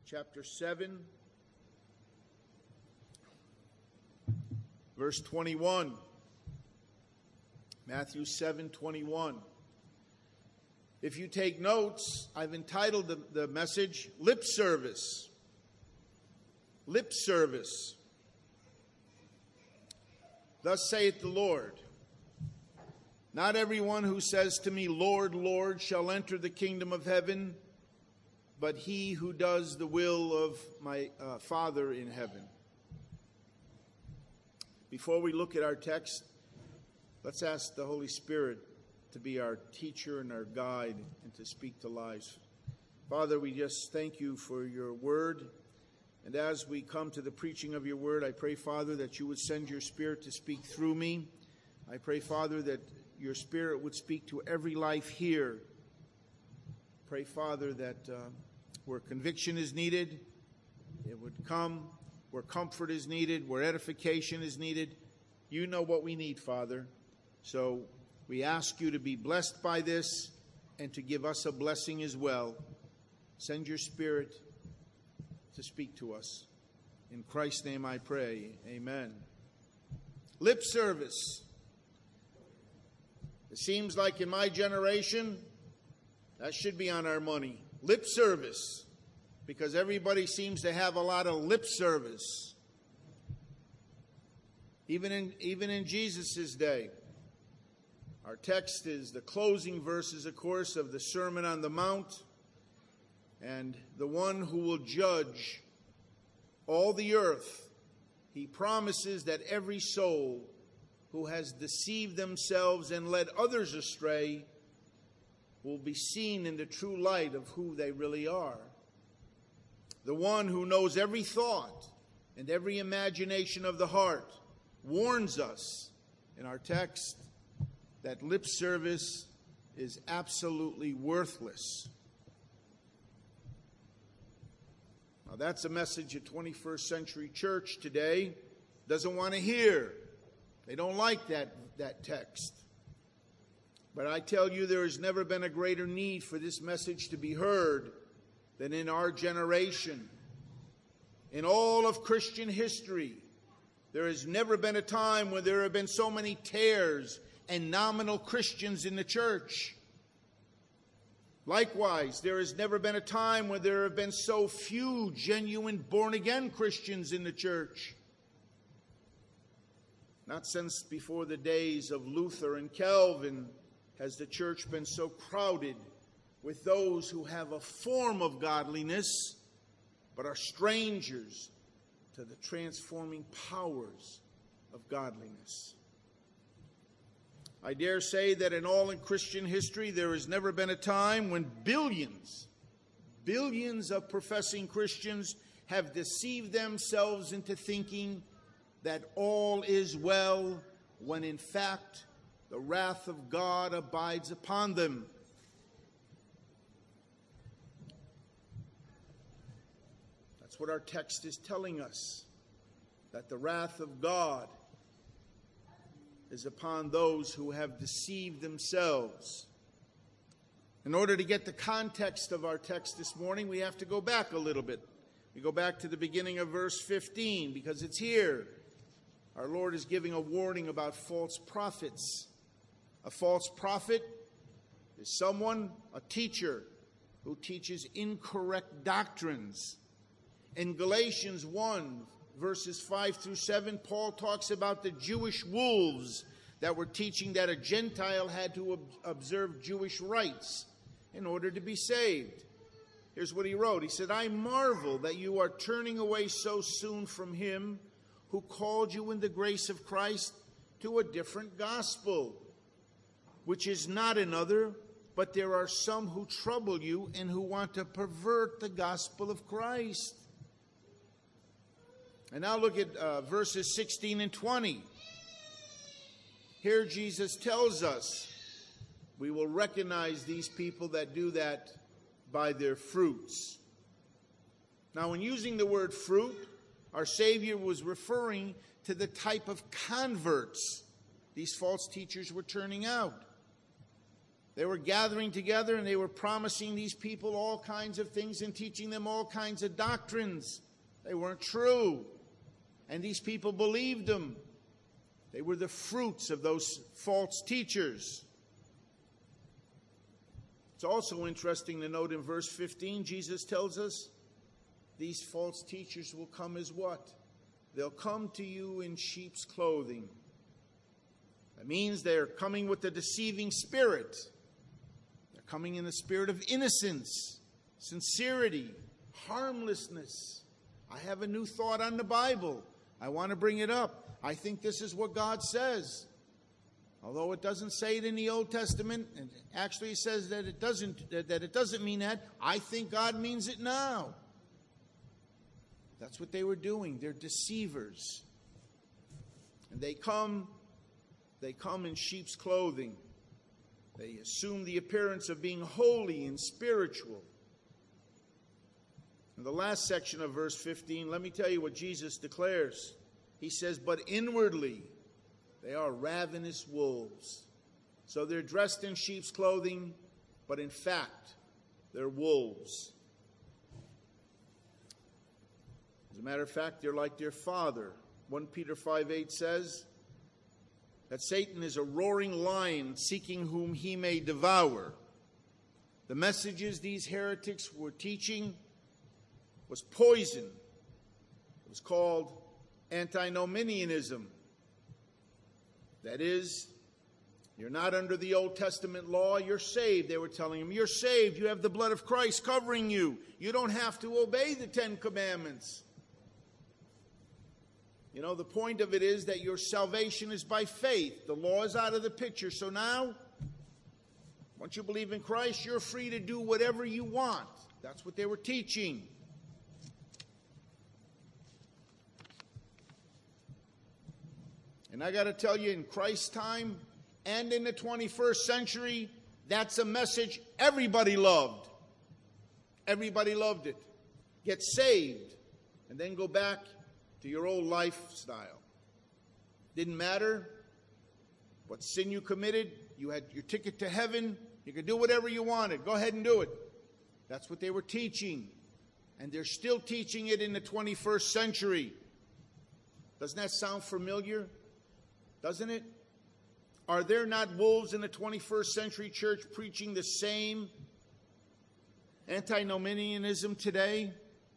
chapter 7, verse 21. Matthew 7:21. If you take notes, I've entitled the message, Lip Service. Lip service. Thus saith the Lord, not everyone who says to me, Lord, Lord, shall enter the kingdom of heaven, but he who does the will of my Father in heaven. Before we look at our text, let's ask the Holy Spirit to be our teacher and our guide and to speak to lives. Father, we just thank you for your word. And as we come to the preaching of your word, I pray, Father, that you would send your Spirit to speak through me. I pray, Father, that your Spirit would speak to every life here. Pray, Father, that where conviction is needed, it would come. Where comfort is needed, where edification is needed, you know what we need, Father. So we ask you to be blessed by this and to give us a blessing as well. Send your Spirit to speak to us. In Christ's name I pray, amen. Lip service. It seems like in my generation, that should be on our money. Lip service. Because everybody seems to have a lot of lip service. Even in Jesus' day. Our text is the closing verses, of course, of the Sermon on the Mount. And the one who will judge all the earth, he promises that every soul who has deceived themselves and led others astray will be seen in the true light of who they really are. The one who knows every thought and every imagination of the heart warns us in our text that lip service is absolutely worthless. Now that's a message a 21st century church today doesn't want to hear. They don't like that text. But I tell you, there has never been a greater need for this message to be heard than in our generation. In all of Christian history, there has never been a time when there have been so many tares and nominal Christians in the church. Likewise, there has never been a time when there have been so few genuine born-again Christians in the church. Not since before the days of Luther and Calvin has the church been so crowded with those who have a form of godliness, but are strangers to the transforming powers of godliness. I dare say that in all in Christian history, there has never been a time when billions of professing Christians have deceived themselves into thinking that all is well, when in fact the wrath of God abides upon them. That's what our text is telling us, that the wrath of God is upon those who have deceived themselves. In order to get the context of our text this morning, we have to go back a little bit. We go back to the beginning of verse 15, because it's here. Our Lord is giving a warning about false prophets. A false prophet is someone, a teacher, who teaches incorrect doctrines. In Galatians 1, verses 5 through 7, Paul talks about the Jewish wolves that were teaching that a Gentile had to observe Jewish rites in order to be saved. Here's what he wrote. He said, I marvel that you are turning away so soon from him who called you in the grace of Christ to a different gospel, which is not another, but there are some who trouble you and who want to pervert the gospel of Christ. And now look at verses 16 and 20. Here Jesus tells us we will recognize these people that do that by their fruits. Now, when using the word fruit, our Savior was referring to the type of converts these false teachers were turning out. They were gathering together and they were promising these people all kinds of things and teaching them all kinds of doctrines. They weren't true. And these people believed them. They were the fruits of those false teachers. It's also interesting to note in verse 15, Jesus tells us these false teachers will come as what? They'll come to you in sheep's clothing. That means they're coming with a deceiving spirit. They're coming in the spirit of innocence, sincerity, harmlessness. I have a new thought on the Bible. I want to bring it up. I think this is what God says. Although it doesn't say it in the Old Testament, and actually it says that it doesn't mean that, I think God means it now. That's what they were doing. They're deceivers. And they come in sheep's clothing. They assume the appearance of being holy and spiritual. In the last section of verse 15, let me tell you what Jesus declares. He says, but inwardly they are ravenous wolves. So they're dressed in sheep's clothing, but in fact, they're wolves. As a matter of fact, they're like their father. 1 Peter 5:8 says that Satan is a roaring lion seeking whom he may devour. The messages these heretics were teaching was poison. It was called antinomianism. That is, you're not under the Old Testament law, you're saved. They were telling him, you're saved, you have the blood of Christ covering you. You don't have to obey the 10 Commandments. You know, the point of it is that your salvation is by faith. The law is out of the picture. So now, once you believe in Christ, you're free to do whatever you want. That's what they were teaching. And I got to tell you, in Christ's time and in the 21st century, that's a message everybody loved. Everybody loved it. Get saved and then go back to your old lifestyle. Didn't matter what sin you committed. You had your ticket to heaven. You could do whatever you wanted. Go ahead and do it. That's what they were teaching. And they're still teaching it in the 21st century. Doesn't that sound familiar? Doesn't it? Are there not wolves in the 21st century church preaching the same antinomianism today?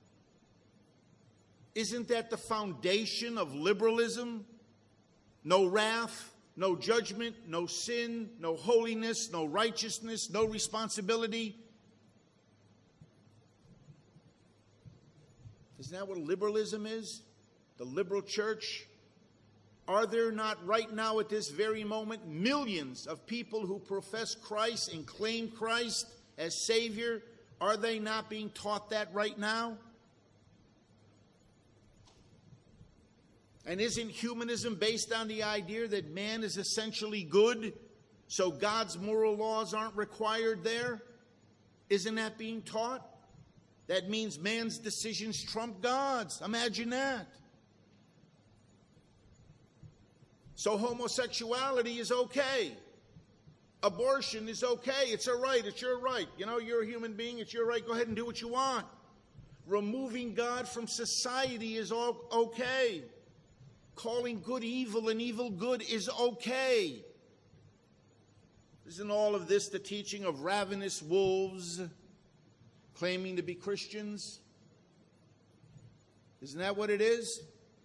Isn't that the foundation of liberalism? No wrath, no judgment, no sin, no holiness, no righteousness, no responsibility. Isn't that what liberalism is? The liberal church? Are there not right now at this very moment millions of people who profess Christ and claim Christ as Savior? Are they not being taught that right now? And isn't humanism based on the idea that man is essentially good, so God's moral laws aren't required there? Isn't that being taught? That means man's decisions trump God's. Imagine that. So homosexuality is okay. Abortion is okay. It's a right. It's your right. You know, you're a human being. It's your right. Go ahead and do what you want. Removing God from society is all okay. Calling good evil and evil good is okay. Isn't all of this the teaching of ravenous wolves claiming to be Christians? Isn't that what it is?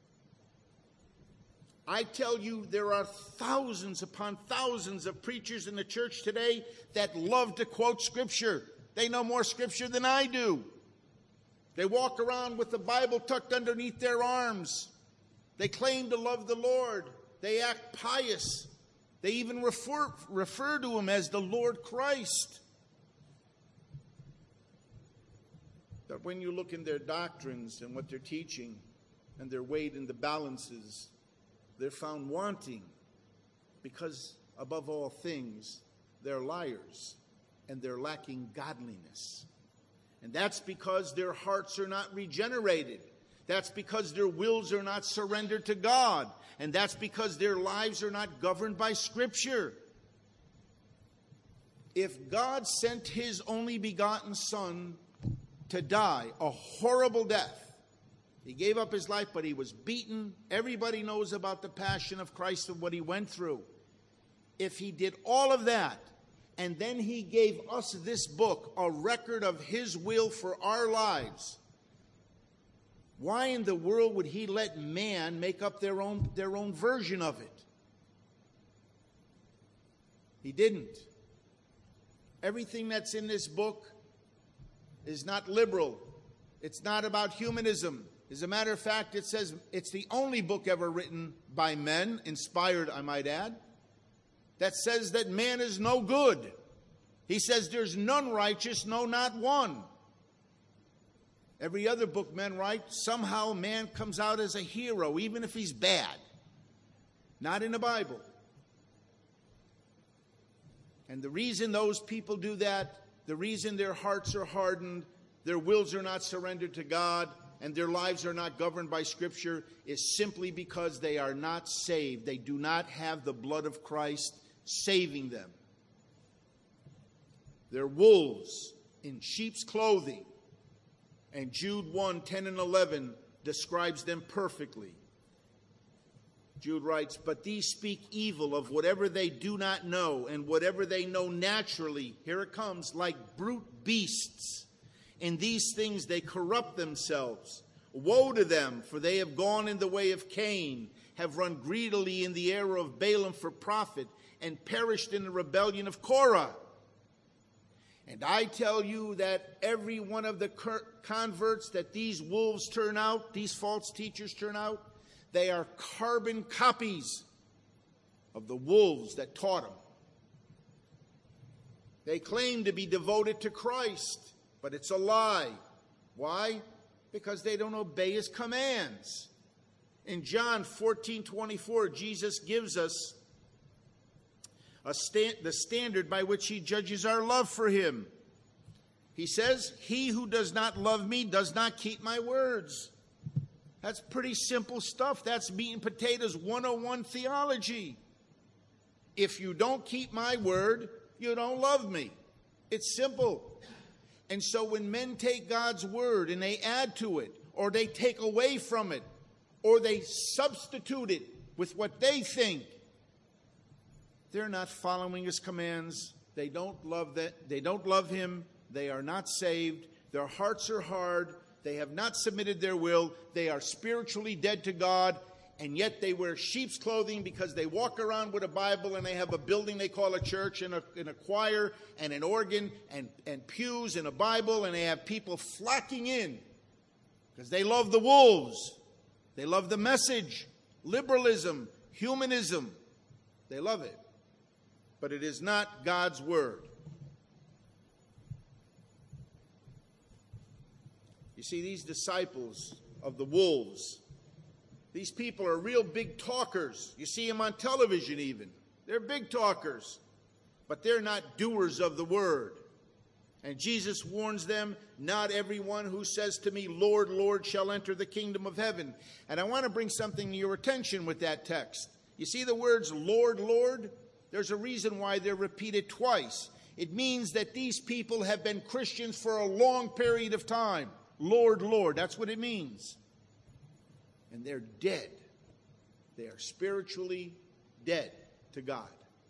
I tell you, there are thousands upon thousands of preachers in the church today that love to quote Scripture. They know more Scripture than I do. They walk around with the Bible tucked underneath their arms. They claim to love the Lord. They act pious. They even refer to Him as the Lord Christ. But when you look in their doctrines and what they're teaching, and they're weighed in the balances, they're found wanting, because above all things, they're liars and they're lacking godliness. And that's because their hearts are not regenerated. That's because their wills are not surrendered to God. And that's because their lives are not governed by Scripture. If God sent his only begotten Son to die a horrible death, he gave up his life, but he was beaten. Everybody knows about the passion of Christ and what he went through. If he did all of that, and then he gave us this book, a record of his will for our lives, why in the world would he let man make up their own version of it? He didn't. Everything that's in this book is not liberal. It's not about humanism. As a matter of fact, it says it's the only book ever written by men, inspired, I might add, that says that man is no good. He says there's none righteous, no, not one. Every other book men write, somehow man comes out as a hero, even if he's bad. Not in the Bible. And the reason those people do that, the reason their hearts are hardened, their wills are not surrendered to God, and their lives are not governed by Scripture, is simply because they are not saved. They do not have the blood of Christ saving them. They're wolves in sheep's clothing. And Jude 1:10 and 11 describes them perfectly. Jude writes, "But these speak evil of whatever they do not know, and whatever they know naturally," here it comes, "like brute beasts. In these things they corrupt themselves. Woe to them, for they have gone in the way of Cain, have run greedily in the error of Balaam for profit, and perished in the rebellion of Korah. And I tell you that every one of the converts that these wolves turn out, these false teachers turn out, they are carbon copies of the wolves that taught them. They claim to be devoted to Christ, but it's a lie. Why? Because they don't obey his commands. In John 14:24, Jesus gives us the standard by which he judges our love for him. He says, "He who does not love me does not keep my words." That's pretty simple stuff. That's meat and potatoes 101 theology. If you don't keep my word, you don't love me. It's simple. And so when men take God's word and they add to it, or they take away from it, or they substitute it with what they think, they're not following his commands. They don't love him. They are not saved. Their hearts are hard. They have not submitted their will. They are spiritually dead to God, and yet they wear sheep's clothing because they walk around with a Bible and they have a building they call a church and a choir and an organ and pews and a Bible, and they have people flocking in because they love the wolves. They love the message, liberalism, humanism. They love it. But it is not God's word. You see, these disciples of the wolves, these people are real big talkers. You see them on television even. They're big talkers, but they're not doers of the word. And Jesus warns them, "Not everyone who says to me, 'Lord, Lord,' shall enter the kingdom of heaven." And I want to bring something to your attention with that text. You see the words "Lord, Lord"? There's a reason why they're repeated twice. It means that these people have been Christians for a long period of time. Lord, Lord, that's what it means. And they're dead. They are spiritually dead to God.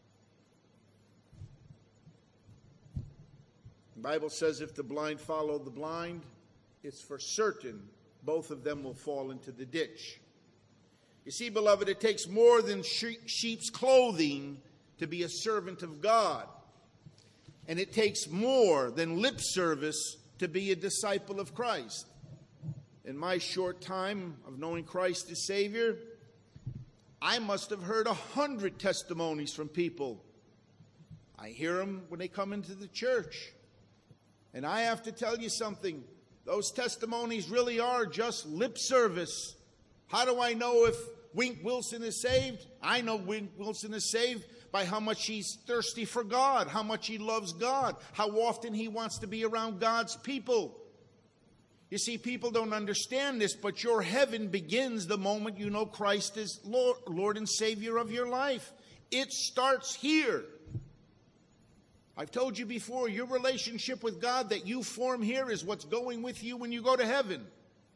The Bible says if the blind follow the blind, it's for certain both of them will fall into the ditch. You see, beloved, it takes more than sheep's clothing to be a servant of God. And it takes more than lip service to be a disciple of Christ. In my short time of knowing Christ as Savior, I must have heard 100 testimonies from people. I hear them when they come into the church. And I have to tell you something. Those testimonies really are just lip service. How do I know if Wink Wilson is saved? I know Wink Wilson is saved by how much he's thirsty for God, how much he loves God, how often he wants to be around God's people. You see, people don't understand this, but your heaven begins the moment you know Christ is Lord and Savior of your life. It starts here. I've told you before, your relationship with God that you form here is what's going with you when you go to heaven.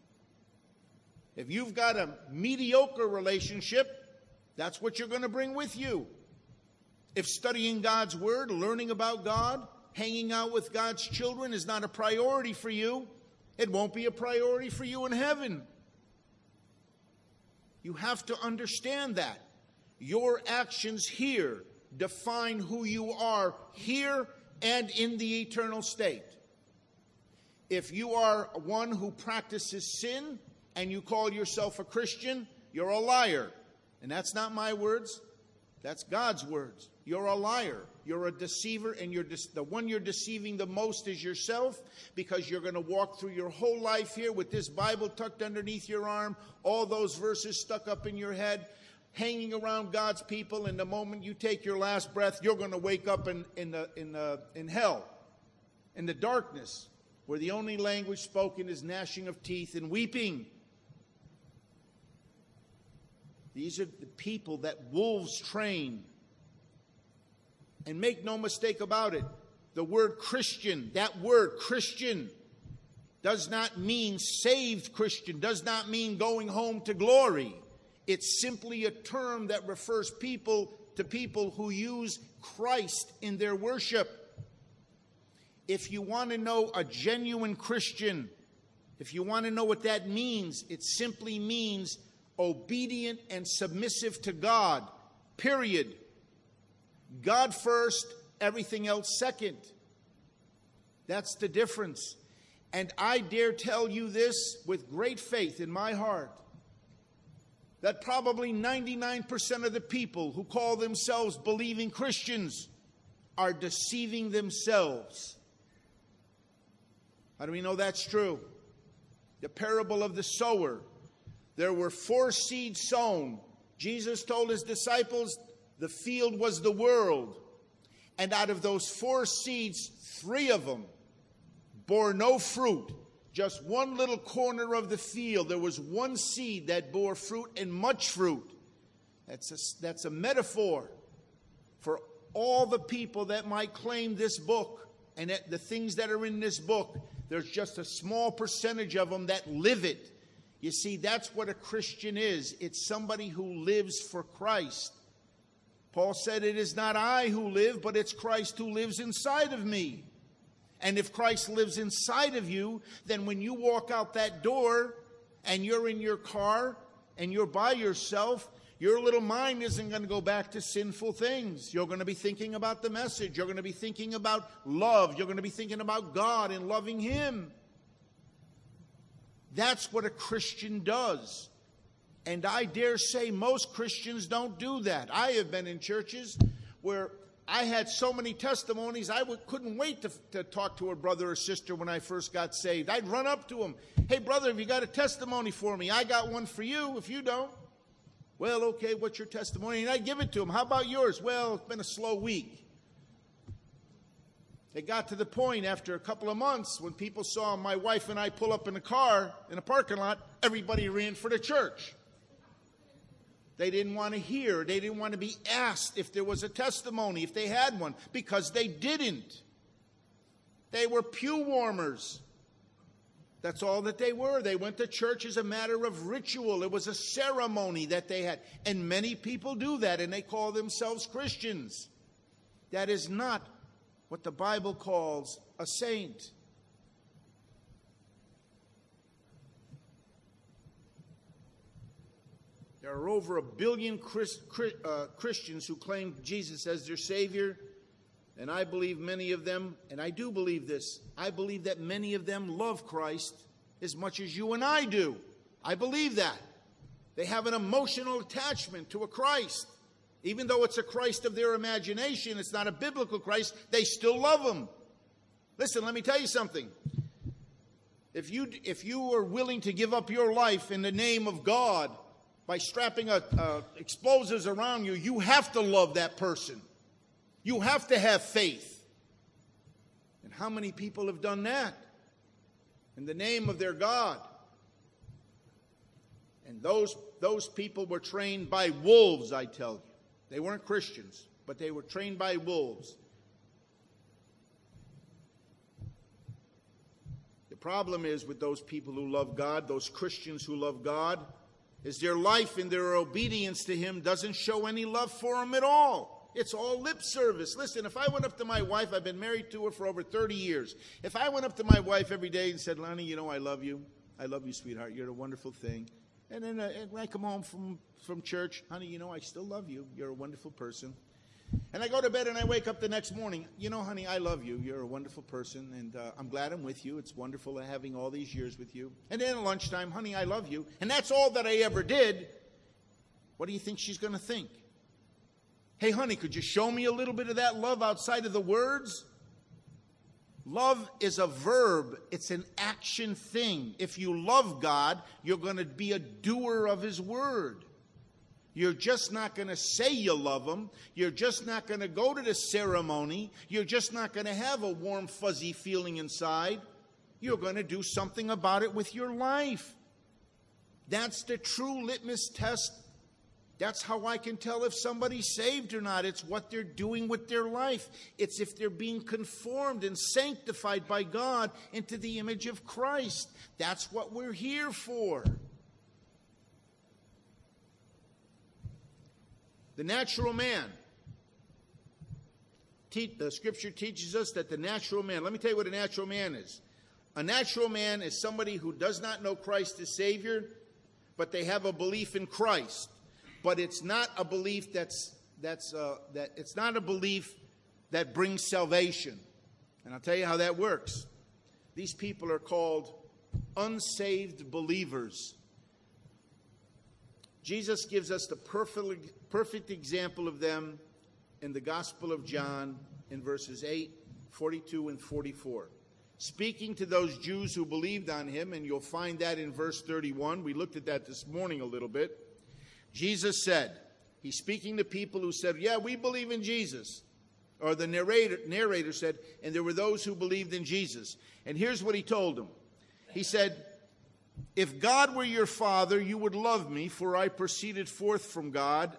If you've got a mediocre relationship, that's what you're going to bring with you. If studying God's Word, learning about God, hanging out with God's children is not a priority for you, it won't be a priority for you in heaven. You have to understand that. Your actions here define who you are here and in the eternal state. If you are one who practices sin and you call yourself a Christian, you're a liar. And that's not my words, that's God's words. You're a liar. You're a deceiver, and the one you're deceiving the most is yourself, because you're going to walk through your whole life here with this Bible tucked underneath your arm, all those verses stuck up in your head, hanging around God's people, and the moment you take your last breath, you're going to wake up in hell, in the darkness, where the only language spoken is gnashing of teeth and weeping. These are the people that wolves train. And make no mistake about it, the word Christian, that word Christian, does not mean saved Christian, does not mean going home to glory. It's simply a term that refers to people who use Christ in their worship. If you want to know a genuine Christian, if you want to know what that means, it simply means obedient and submissive to God, period. God first, everything else second. That's the difference. And I dare tell you this with great faith in my heart, that probably 99% of the people who call themselves believing Christians are deceiving themselves. How do we know that's true? The parable of the sower. There were 4 seeds sown. Jesus told his disciples the field was the world. And out of those 4 seeds, 3 of them bore no fruit. Just one little corner of the field, there was one seed that bore fruit, and much fruit. That's a metaphor for all the people that might claim this book and the things that are in this book. There's just a small percentage of them that live it. You see, that's what a Christian is. It's somebody who lives for Christ. Paul said, it is not I who live, but it's Christ who lives inside of me. And if Christ lives inside of you, then when you walk out that door and you're in your car and you're by yourself, your little mind isn't going to go back to sinful things. You're going to be thinking about the message. You're going to be thinking about love. You're going to be thinking about God and loving Him. That's what a Christian does. And I dare say most Christians don't do that. I have been in churches where I had so many testimonies, I couldn't wait to talk to a brother or sister when I first got saved. I'd run up to them. Hey, brother, have you got a testimony for me? I got one for you if you don't. Well, okay, what's your testimony? And I'd give it to them. How about yours? Well, it's been a slow week. It got to the point after a couple of months when people saw my wife and I pull up in a car in a parking lot, everybody ran for the church. They didn't want to hear. They didn't want to be asked if there was a testimony, if they had one, because they didn't. They were pew warmers. That's all that they were. They went to church as a matter of ritual. It was a ceremony that they had. And many people do that, and they call themselves Christians. That is not what the Bible calls a saint. There are over 1 billion Christians who claim Jesus as their Savior, and I believe many of them, and I do believe this, I believe that many of them love Christ as much as you and I do. I believe that. They have an emotional attachment to a Christ. Even though it's a Christ of their imagination, it's not a biblical Christ, they still love Him. Listen, let me tell you something. If you are willing to give up your life in the name of God, by strapping explosives around you, you have to love that person. You have to have faith. And how many people have done that in the name of their God? And those people were trained by wolves, I tell you. They weren't Christians, but they were trained by wolves. problem is with those people who love God, those Christians who love God, is their life and their obedience to Him doesn't show any love for Him at all. It's all lip service. Listen, if I went up to my wife, I've been married to her for over 30 years. If I went up to my wife every day and said, Lonnie, you know, I love you. I love you, sweetheart. You're a wonderful thing. And then when I come home from church, honey, you know, I still love you. You're a wonderful person. And I go to bed and I wake up the next morning. You know, honey, I love you. You're a wonderful person, and I'm glad I'm with you. It's wonderful having all these years with you. And then at lunchtime, honey, I love you. And that's all that I ever did. What do you think she's going to think? Hey, honey, could you show me a little bit of that love outside of the words? Love is a verb. It's an action thing. If you love God, you're going to be a doer of His word. You're just not going to say you love Him. You're just not going to go to the ceremony. You're just not going to have a warm, fuzzy feeling inside. You're going to do something about it with your life. That's the true litmus test. That's how I can tell if somebody's saved or not. It's what they're doing with their life. It's if they're being conformed and sanctified by God into the image of Christ. That's what we're here for. The natural man. The Scripture teaches us that the natural man, let me tell you what a natural man is. A natural man is somebody who does not know Christ as Savior, but they have a belief in Christ. But it's not a belief it's not a belief that brings salvation. And I'll tell you how that works. These people are called unsaved believers. Jesus gives us the perfect example of them in the Gospel of John in verses 8, 42, and 44. Speaking to those Jews who believed on Him, and you'll find that in verse 31. We looked at that this morning a little bit. Jesus said, He's speaking to people who said, yeah, we believe in Jesus. Or the narrator said, and there were those who believed in Jesus. And here's what He told them. He said, if God were your Father, you would love me, for I proceeded forth from God,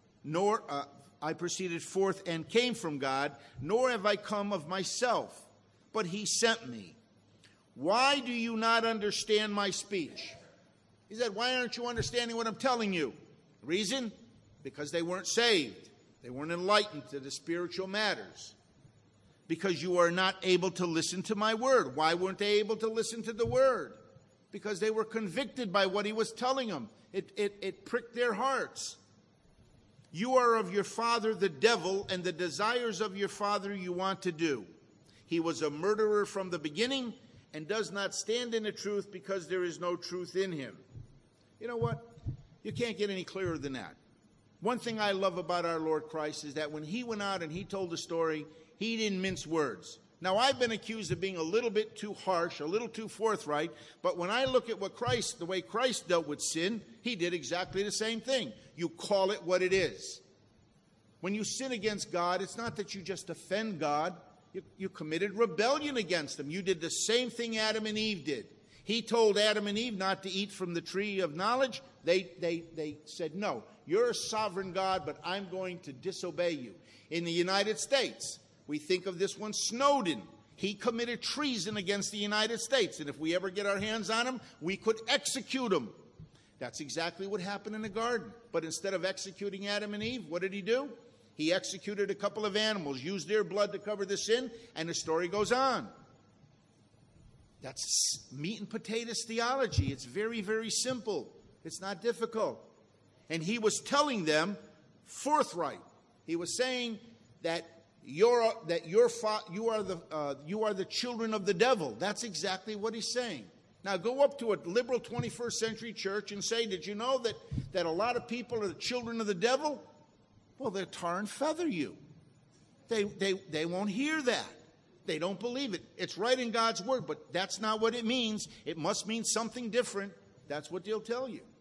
I proceeded forth and came from God, nor have I come of myself, but He sent me. Why do you not understand my speech? He said, why aren't you understanding what I'm telling you? Reason? Because they weren't saved. They weren't enlightened to the spiritual matters. Because you are not able to listen to my word. Why weren't they able to listen to the word? Because they were convicted by what He was telling them. It pricked their hearts. You are of your father the devil, and the desires of your father you want to do. He was a murderer from the beginning and does not stand in the truth because there is no truth in him. You know what? You can't get any clearer than that. One thing I love about our Lord Christ is that when He went out and He told the story, He didn't mince words. Now, I've been accused of being a little bit too harsh, a little too forthright, but when I look at the way Christ dealt with sin, He did exactly the same thing. You call it what it is. When you sin against God, it's not that you just offend God. You committed rebellion against Him. You did the same thing Adam and Eve did. He told Adam and Eve not to eat from the tree of knowledge. They said, no, you're a sovereign God, but I'm going to disobey you. In the United States, we think of this one, Snowden. He committed treason against the United States, and if we ever get our hands on him, we could execute him. That's exactly what happened in the garden. But instead of executing Adam and Eve, what did He do? He executed a couple of animals, used their blood to cover the sin, and the story goes on. That's meat and potatoes theology. It's very, very simple. It's not difficult. And He was telling them forthright. He was saying that you are the children of the devil. That's exactly what He's saying. Now go up to a liberal 21st century church and say, did you know that a lot of people are the children of the devil? Well, they'll tar and feather you. They won't hear that. They don't believe it. It's right in God's word, but that's not what it means. It must mean something different. That's what they'll tell you.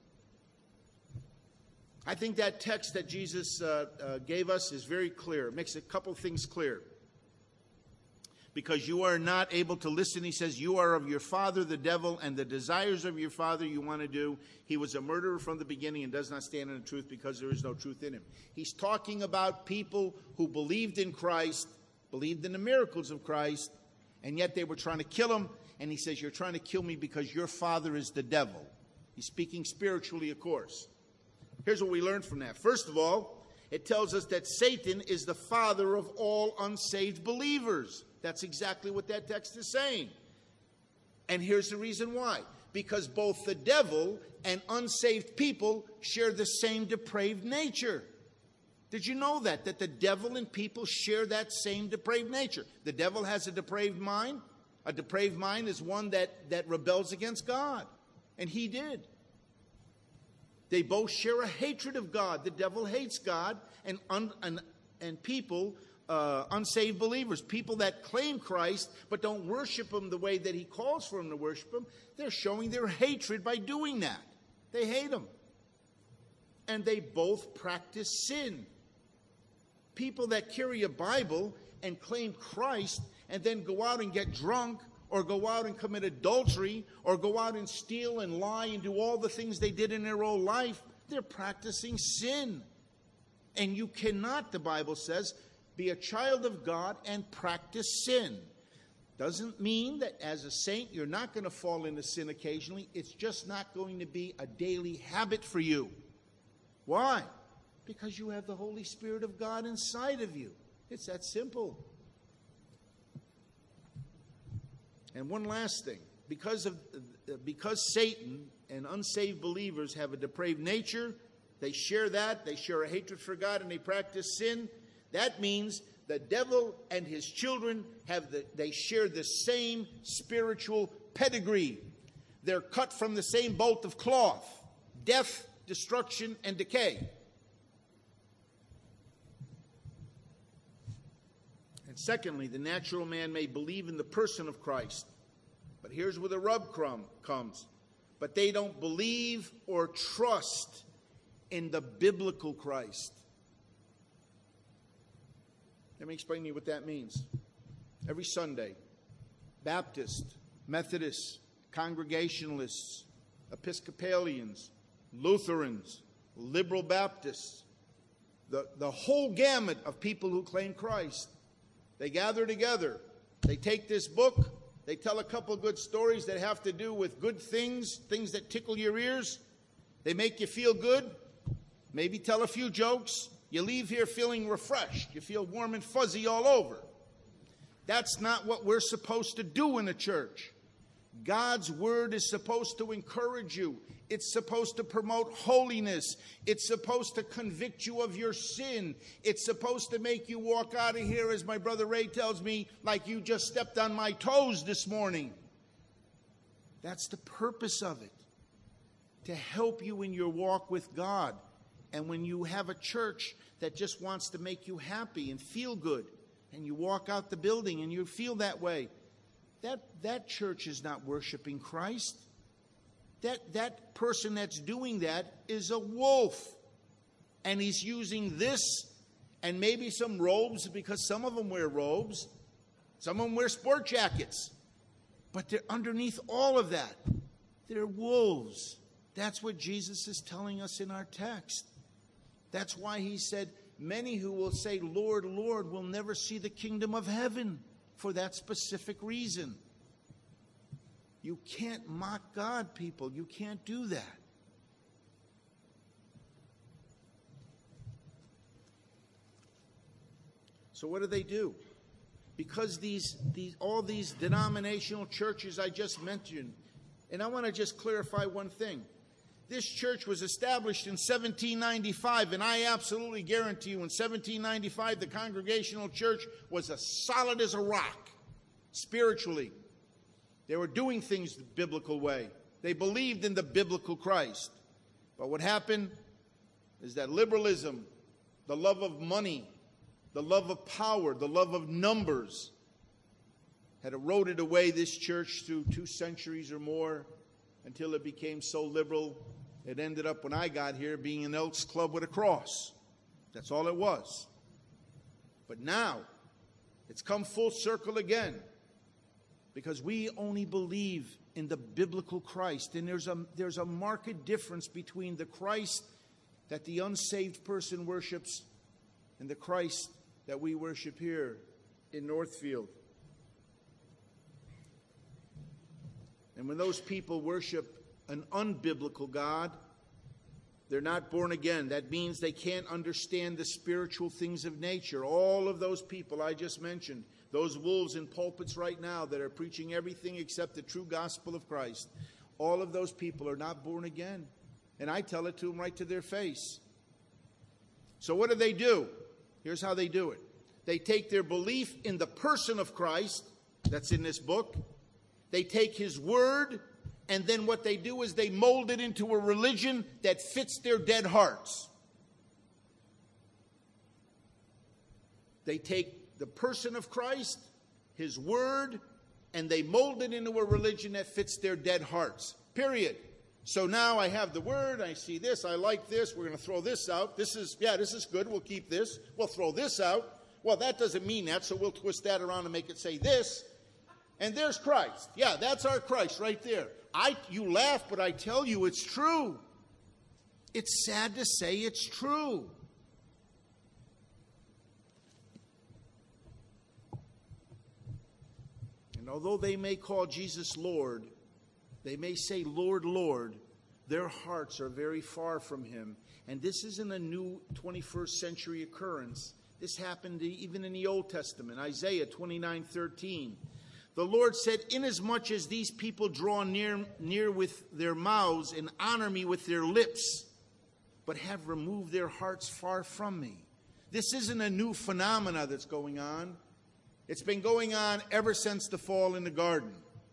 I think that text that Jesus gave us is very clear. It makes a couple things clear. Because you are not able to listen, He says, you are of your father, the devil, and the desires of your father you want to do. He was a murderer from the beginning and does not stand in the truth because there is no truth in him. He's talking about people who believed in Christ, believed in the miracles of Christ, and yet they were trying to kill Him. and he says, you're trying to kill me because your father is the devil. He's speaking spiritually, of course. Here's what we learned from that. First of all, it tells us that Satan is the father of all unsaved believers. That's exactly what that text is saying. And here's the reason why. Because both the devil and unsaved people share the same depraved nature. Did you know that? That the devil and people share that same depraved nature. The devil has a depraved mind. A depraved mind is one that rebels against God. And he did. They both share a hatred of God. The devil hates God, and people, unsaved believers, people that claim Christ but don't worship him the way that he calls for them to worship him, they're showing their hatred by doing that. They hate him. And they both practice sin. People that carry a Bible and claim Christ and then go out and get drunk, or go out and commit adultery, or go out and steal and lie and do all the things they did in their old life, they're practicing sin. And you cannot, the Bible says, be a child of God and practice sin. Doesn't mean that as a saint you're not going to fall into sin occasionally. It's just not going to be a daily habit for you. Why? Because you have the Holy Spirit of God inside of you. It's that simple. And one last thing. Because Satan and unsaved believers have a depraved nature, they share that, they share a hatred for God, and they practice sin. That means the devil and his children they share the same spiritual pedigree. They're cut from the same bolt of cloth: death, destruction, and decay. And secondly, the natural man may believe in the person of Christ. But here's where the rub comes. But they don't believe or trust in the biblical Christ. Let me explain to you what that means. Every Sunday, Baptists, Methodists, Congregationalists, Episcopalians, Lutherans, Liberal Baptists, the whole gamut of people who claim Christ, they gather together. They take this book. They tell a couple of good stories that have to do with good things, things that tickle your ears. They make you feel good. Maybe tell a few jokes. You leave here feeling refreshed. You feel warm and fuzzy all over. That's not what we're supposed to do in a church. God's word is supposed to encourage you. It's supposed to promote holiness. It's supposed to convict you of your sin. It's supposed to make you walk out of here, as my brother Ray tells me, like you just stepped on my toes this morning. That's the purpose of it. To help you in your walk with God. And when you have a church that just wants to make you happy and feel good, and you walk out the building and you feel that way, that church is not worshiping Christ. That person that's doing that is a wolf. And he's using this and maybe some robes, because some of them wear robes. Some of them wear sport jackets. But they're underneath all of that. They're wolves. That's what Jesus is telling us in our text. That's why he said, many who will say, Lord, Lord, will never see the kingdom of heaven, for that specific reason. You can't mock God, people. You can't do that. So what do? Because all these denominational churches I just mentioned, and I want to just clarify one thing. This church was established in 1795, and I absolutely guarantee you in 1795 the Congregational Church was as solid as a rock, spiritually. They were doing things the biblical way. They believed in the biblical Christ. But what happened is that liberalism, the love of money, the love of power, the love of numbers, had eroded away this church through 2 centuries or more, until it became so liberal, it ended up, when I got here, being an Elks Club with a cross. That's all it was. But now, it's come full circle again, because we only believe in the biblical Christ. And there's a marked difference between the Christ that the unsaved person worships and the Christ that we worship here in Northfield. And when those people worship an unbiblical God, they're not born again. That means they can't understand the spiritual things of nature. All of those people I just mentioned, those wolves in pulpits right now that are preaching everything except the true gospel of Christ, all of those people are not born again. And I tell it to them right to their face. So what do? Here's how they do it. They take their belief in the person of Christ, that's in this book. They take his word, and then what they do is they mold it into a religion that fits their dead hearts. They take the person of Christ, his word, and they mold it into a religion that fits their dead hearts. Period. So now I have the word, I see this, I like this, we're going to throw this out. This is good, we'll keep this. We'll throw this out. Well, that doesn't mean that, so we'll twist that around and make it say this. And there's Christ. Yeah, that's our Christ right there. You laugh, but I tell you it's true. It's sad to say it's true. And although they may call Jesus Lord, they may say, Lord, Lord, their hearts are very far from him. And this isn't a new 21st century occurrence. This happened even in the Old Testament, Isaiah 29:13. The Lord said, inasmuch as these people draw near with their mouths and honor me with their lips, but have removed their hearts far from me. This isn't a new phenomena that's going on. It's been going on ever since the fall in the garden.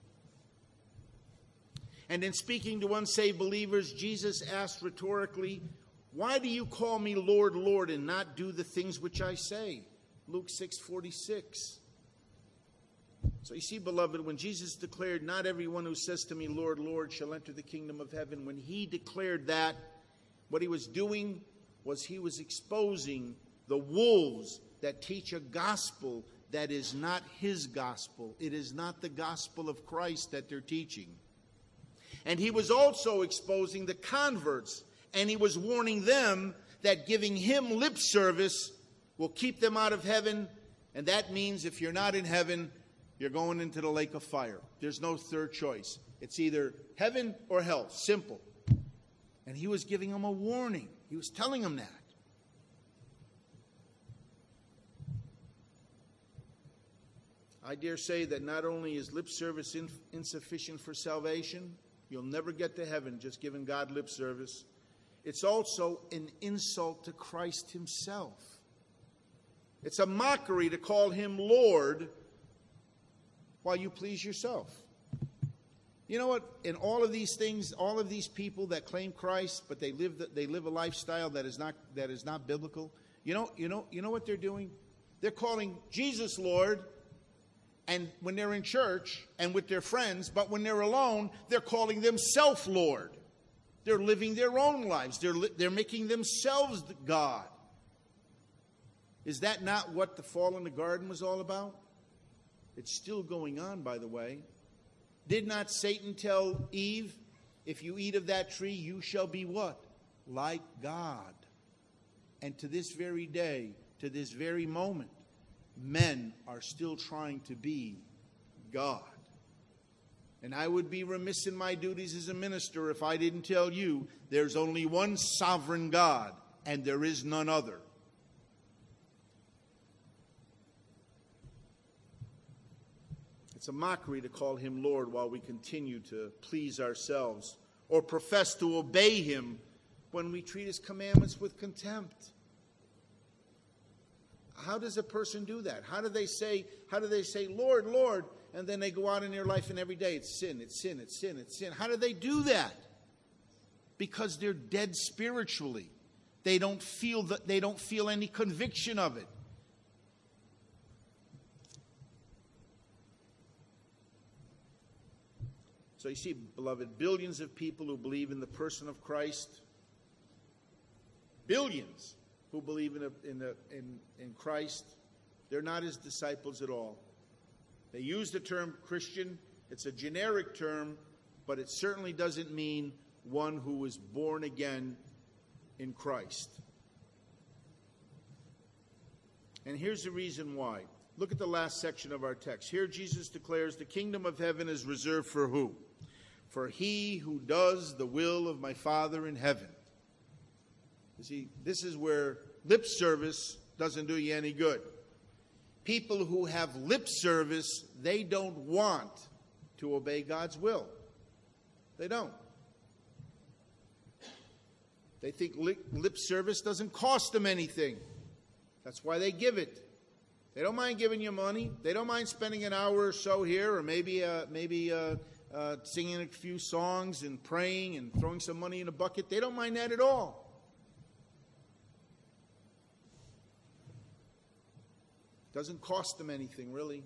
And in speaking to unsaved believers, Jesus asked rhetorically, why do you call me Lord, Lord, and not do the things which I say? Luke 6:46. So you see, beloved, when Jesus declared, not everyone who says to me, Lord, Lord, shall enter the kingdom of heaven, when he declared that, what he was doing was he was exposing the wolves that teach a gospel that is not his gospel. It is not the gospel of Christ that they're teaching. And he was also exposing the converts, and he was warning them that giving him lip service will keep them out of heaven, and that means if you're not in heaven, you're going into the lake of fire. There's no third choice. It's either heaven or hell. Simple. And he was giving them a warning. He was telling them that. I dare say that not only is lip service insufficient for salvation, you'll never get to heaven just giving God lip service. It's also an insult to Christ himself. It's a mockery to call him Lord while you please yourself. You know what? In all of these things, all of these people that claim Christ, but they live a lifestyle that is not biblical. You know what they're doing? They're calling Jesus Lord, and when they're in church and with their friends, but when they're alone, they're calling themselves Lord. They're living their own lives. They're making themselves God. Is that not what the fall in the garden was all about? It's still going on, by the way. Did not Satan tell Eve, if you eat of that tree, you shall be what? Like God. And to this very day, to this very moment, men are still trying to be God. And I would be remiss in my duties as a minister if I didn't tell you there's only one sovereign God, and there is none other. It's a mockery to call him Lord while we continue to please ourselves or profess to obey him when we treat his commandments with contempt. How does a person do that? How do they say, Lord, Lord, and then they go out in their life and every day it's sin, it's sin, it's sin, it's sin. How do they do that? Because they're dead spiritually. They don't feel any conviction of it. So you see, beloved, billions of people who believe in the person of Christ, billions who believe in Christ, they're not his disciples at all. They use the term Christian. It's a generic term, but it certainly doesn't mean one who was born again in Christ. And here's the reason why. Look at the last section of our text. Here Jesus declares the kingdom of heaven is reserved for who? for he who does the will of my Father in heaven. You see, this is where lip service doesn't do you any good. People who have lip service, they don't want to obey God's will. They don't. They think lip service doesn't cost them anything. That's why they give it. They don't mind giving you money. They don't mind spending an hour or so here, or maybe singing a few songs and praying and throwing some money in a bucket. They don't mind that at all. Doesn't cost them anything, really,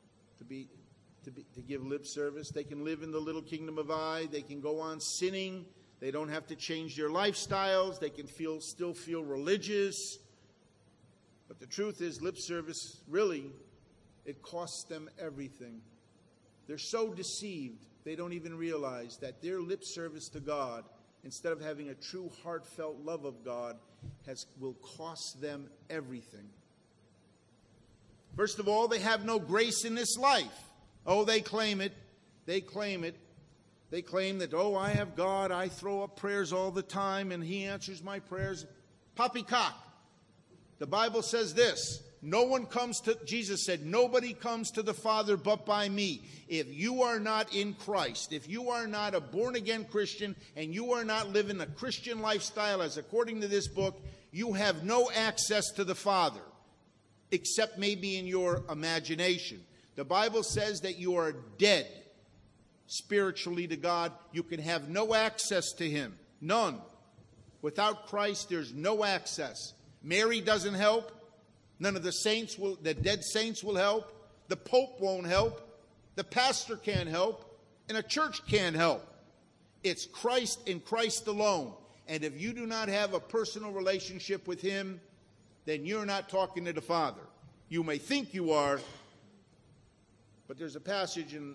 to give lip service. They can live in the little kingdom of I. They can go on sinning. They don't have to change their lifestyles. They can still feel religious. But the truth is, lip service, really, it costs them everything. They're so deceived, they don't even realize that their lip service to God, instead of having a true heartfelt love of God, will cost them everything. First of all, they have no grace in this life. Oh, they claim it. They claim it. They claim that, oh, I have God. I throw up prayers all the time, and he answers my prayers. Poppycock. The Bible says this. Jesus said, nobody comes to the Father but by me. If you are not in Christ, if you are not a born-again Christian, and you are not living a Christian lifestyle as according to this book, you have no access to the Father, except maybe in your imagination. The Bible says that you are dead spiritually to God. You can have no access to him. None. Without Christ, there's no access. Mary doesn't help. None of the dead saints will help. The Pope won't help. The pastor can't help. And a church can't help. It's Christ and Christ alone. And if you do not have a personal relationship with him, then you're not talking to the Father. You may think you are, but there's a passage in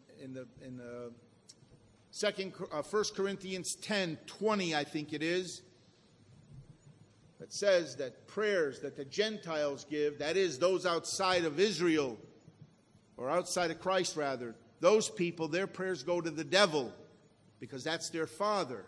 1 Corinthians 10:20, I think it is, that says that prayers that the Gentiles give, that is, those outside of Israel, or outside of Christ rather, those people, their prayers go to the devil, because that's their father.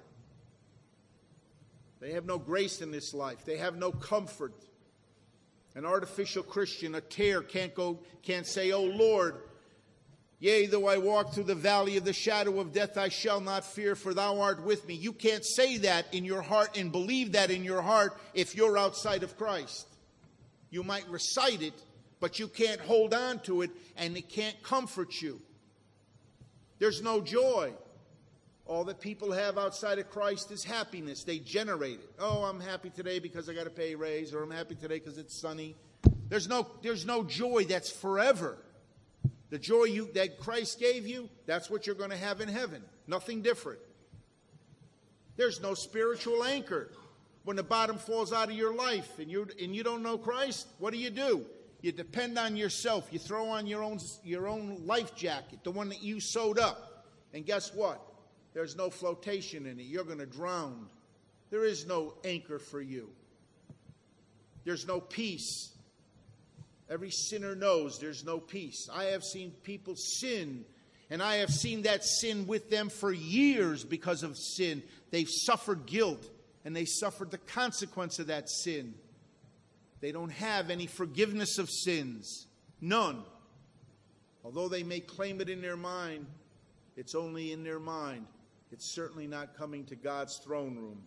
They have no grace in this life. They have no comfort. An artificial Christian, a tear, can't say, oh Lord, yea, though I walk through the valley of the shadow of death, I shall not fear, for thou art with me. You can't say that in your heart and believe that in your heart if you're outside of Christ. You might recite it, but you can't hold on to it, and it can't comfort you. There's no joy. All that people have outside of Christ is happiness. They generate it. Oh, I'm happy today because I got to pay a raise, or I'm happy today because it's sunny. There's no joy that's forever. The joy that Christ gave you, that's what you're going to have in heaven. Nothing different. There's no spiritual anchor. When the bottom falls out of your life and you don't know Christ, what do? You depend on yourself. You throw on your own life jacket, the one that you sewed up. And guess what? There's no flotation in it. You're going to drown. There is no anchor for you. There's no peace. Every sinner knows there's no peace. I have seen people sin, and I have seen that sin with them for years because of sin. They've suffered guilt, and they suffered the consequence of that sin. They don't have any forgiveness of sins. None. Although they may claim it in their mind, it's only in their mind. It's certainly not coming to God's throne room.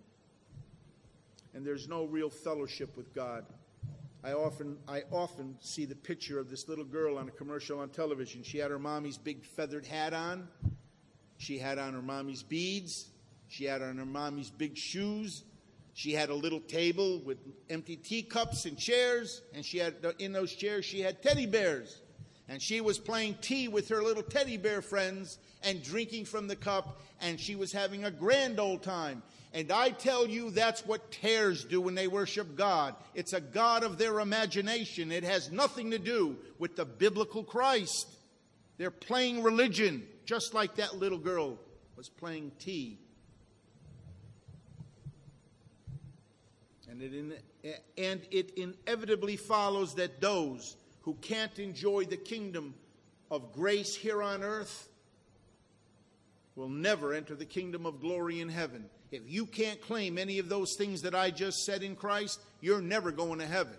And there's no real fellowship with God. I often see the picture of this little girl on a commercial on television. She had her mommy's big feathered hat on. She had on her mommy's beads. She had on her mommy's big shoes. She had a little table with empty teacups and chairs. And in those chairs, she had teddy bears. And she was playing tea with her little teddy bear friends and drinking from the cup. And she was having a grand old time. And I tell you, that's what tares do when they worship God. It's a God of their imagination. It has nothing to do with the biblical Christ. They're playing religion, just like that little girl was playing tea. And it inevitably follows that those who can't enjoy the kingdom of grace here on earth will never enter the kingdom of glory in heaven. If you can't claim any of those things that I just said in Christ, you're never going to heaven.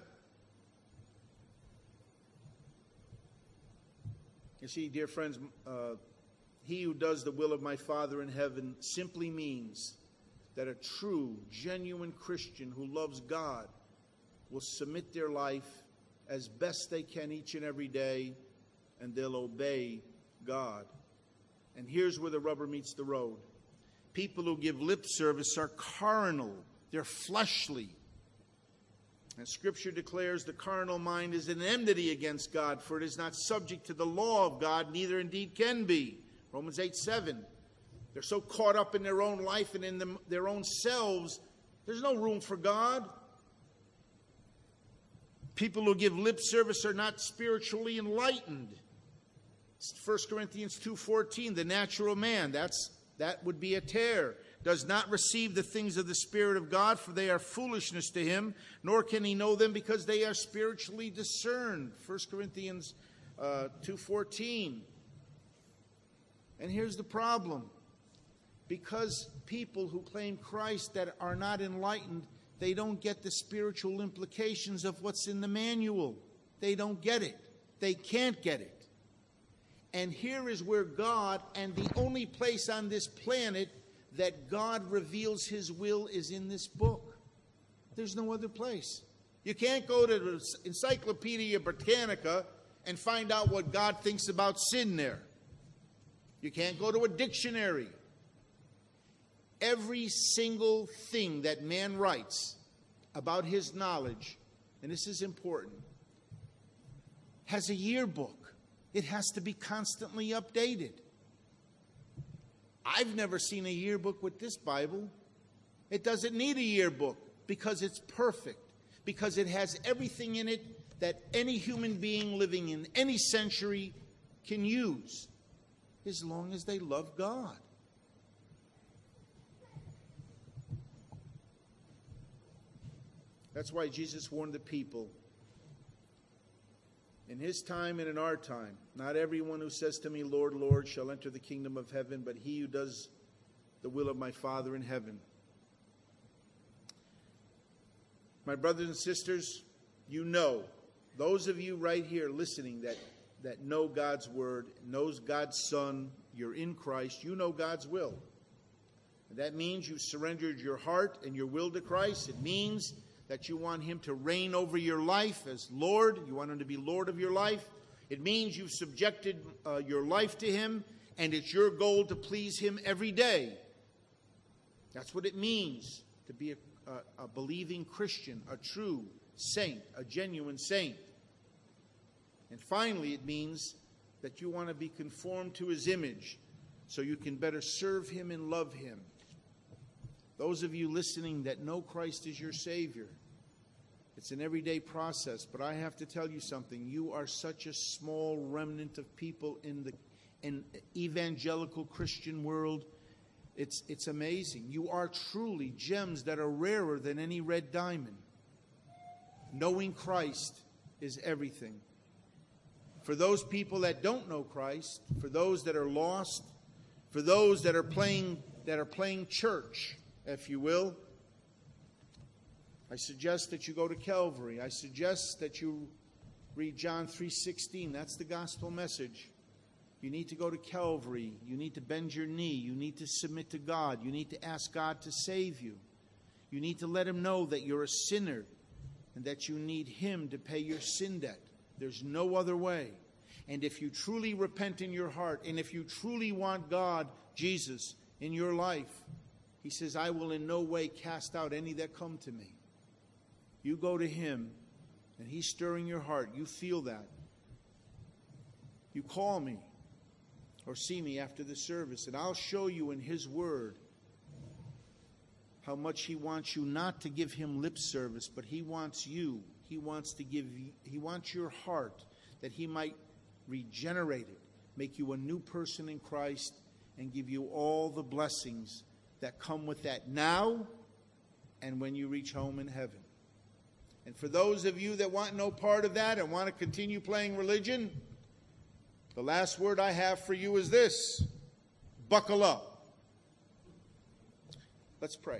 You see, dear friends, he who does the will of my Father in heaven simply means that a true, genuine Christian who loves God will submit their life as best they can each and every day, and they'll obey God. And here's where the rubber meets the road. People who give lip service are carnal. They're fleshly. And Scripture declares the carnal mind is an enmity against God, for it is not subject to the law of God, neither indeed can be. Romans 8:7. They're so caught up in their own life and in their own selves, there's no room for God. People who give lip service are not spiritually enlightened. 1 Corinthians 2:14, the natural man, that would be a tare, does not receive the things of the Spirit of God, for they are foolishness to him, nor can he know them because they are spiritually discerned. 1 Corinthians 2:14. And here's the problem. Because people who claim Christ that are not enlightened, they don't get the spiritual implications of what's in the manual. They don't get it. They can't get it. And here is where God, and the only place on this planet that God reveals his will is in this book. There's no other place. You can't go to the Encyclopedia Britannica and find out what God thinks about sin there. You can't go to a dictionary. Every single thing that man writes about his knowledge, and this is important, has a yearbook. It has to be constantly updated. I've never seen a yearbook with this Bible. It doesn't need a yearbook because it's perfect, because it has everything in it that any human being living in any century can use, as long as they love God. That's why Jesus warned the people. In his time and in our time, not everyone who says to me, Lord, Lord, shall enter the kingdom of heaven, but he who does the will of my Father in heaven. My brothers and sisters, you know, those of you right here listening that know God's word, knows God's Son, you're in Christ, you know God's will. And that means you surrendered your heart and your will to Christ. It means that you want him to reign over your life as Lord. You want him to be Lord of your life. It means you've subjected your life to him, and it's your goal to please him every day. That's what it means to be a believing Christian, a true saint, a genuine saint. And finally, it means that you want to be conformed to his image so you can better serve him and love him. Those of you listening that know Christ is your Savior, it's an everyday process, but I have to tell you something. You are such a small remnant of people in the evangelical Christian world. It's amazing. You are truly gems that are rarer than any red diamond. Knowing Christ is everything. For those people that don't know Christ, for those that are lost, for those that are playing church, if you will, I suggest that you go to Calvary. I suggest that you read John 3:16. That's the gospel message. You need to go to Calvary. You need to bend your knee. You need to submit to God. You need to ask God to save you. You need to let him know that you're a sinner and that you need him to pay your sin debt. There's no other way. And if you truly repent in your heart, and if you truly want God, Jesus, in your life, he says, I will in no way cast out any that come to me. You go to him, and he's stirring your heart. You feel that. You call me or see me after the service, and I'll show you in his word how much he wants you not to give him lip service, but he wants you. He wants your heart, that he might regenerate it, make you a new person in Christ, and give you all the blessings that come with that now and when you reach home in heaven. And for those of you that want no part of that and want to continue playing religion, the last word I have for you is this: buckle up. Let's pray.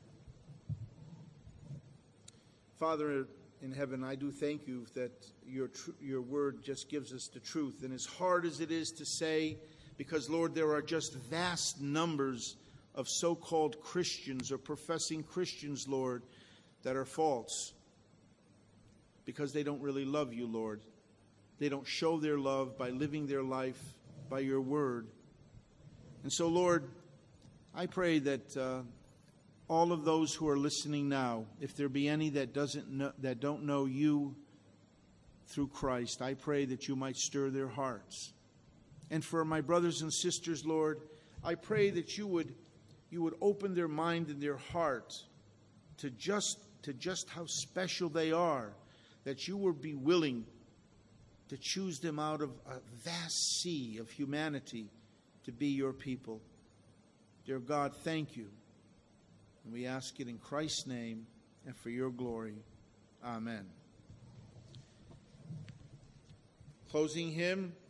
Father in heaven, I do thank you that your word just gives us the truth. And as hard as it is to say, because, Lord, there are just vast numbers of so-called Christians or professing Christians, Lord, that are false because they don't really love you, Lord. They don't show their love by living their life by your word. And so, Lord, I pray that all of those who are listening now, if there be any that don't know you through Christ, I pray that you might stir their hearts. And for my brothers and sisters, Lord, I pray that you would open their mind and their heart to just how special they are, that you would be willing to choose them out of a vast sea of humanity to be your people. Dear God, thank you. And we ask it in Christ's name and for your glory. Amen. Closing hymn.